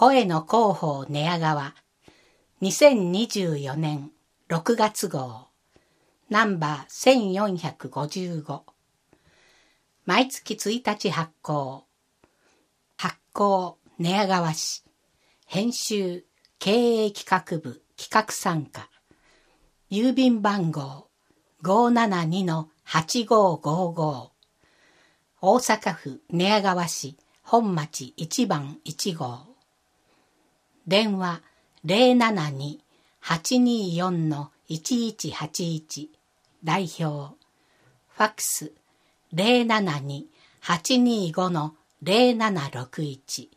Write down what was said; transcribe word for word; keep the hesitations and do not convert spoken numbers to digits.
声の広報寝屋川にせんにじゅうよねんろくがつ号ナンバーせんよんひゃくごじゅうご、毎月ついたち発行、発行寝屋川市、編集経営企画部企画参加、郵便番号 ごーななにのはちごーごーごー、大阪府寝屋川市本町いちばんいち号、電話 ゼロななに はちにーよんのいちいちはちいち、代表、ファックス ゼロななに はちにーごのゼロななろくいち、